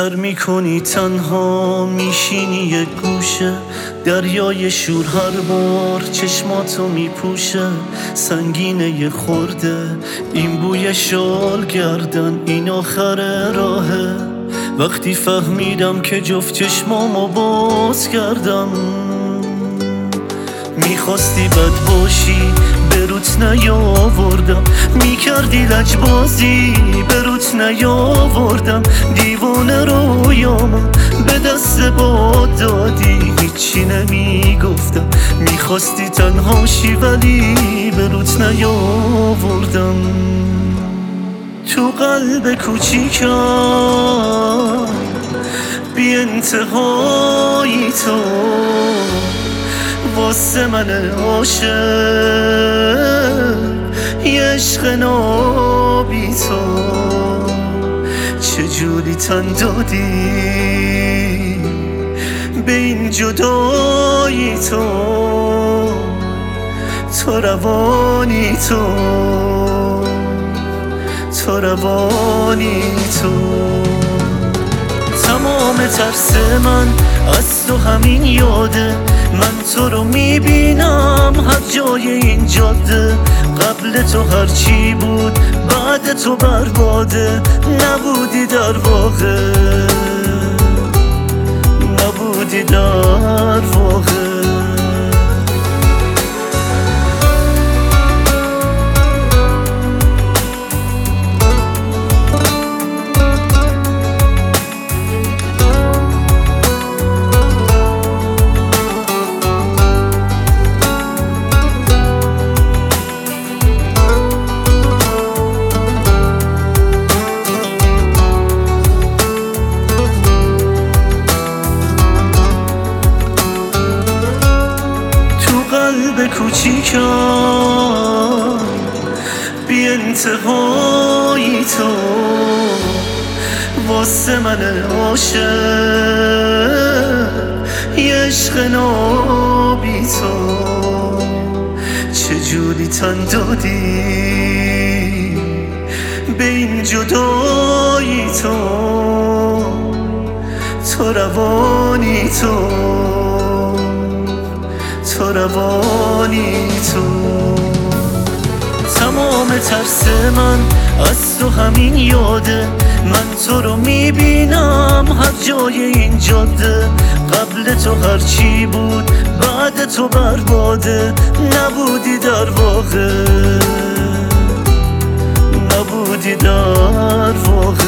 سر میکنی تنها میشینی یه گوشه، دریای شور هر بار چشماتو میپوشه. سنگینه یه خورده این بوی شال گردن، این آخر راهه. وقتی فهمیدم که جفت چشمامو باز کردم، میخواستی بد باشی بروت نیاوردم، میکردی لجبازی بروت نیاوردم. دیوانه رویامو به دست باد دادی، هیچی نمیگفتم. میخواستی تنهاشی ولی بروت نیاوردم. تو قلب کوچیکم بی انتهایی تو، واسه من عاشق یه عشق نابی تو. چجوری تن دادی به این جدایی تو، تو روانی تو، تو روانی تو. تمام ترس من از تو همین یاده، من تو رو میبینم هر جای این جاده. قبل تو هرچی بود بعد تو برباده، نبودی در واقع، نبودی در واقع. قلب کوچیکم بی انتهایی تو، واسه من عاشق یه عشق نابی تو. چجوری تن دادی به این جدایی تو، تو روانی تو، تو روانی تو. تمام ترس من از تو همین یاده، من تو رو میبینم هر جای این جاده. قبل تو هرچی بود بعد تو برباده، نبودی در واقع، نبودی در واقع.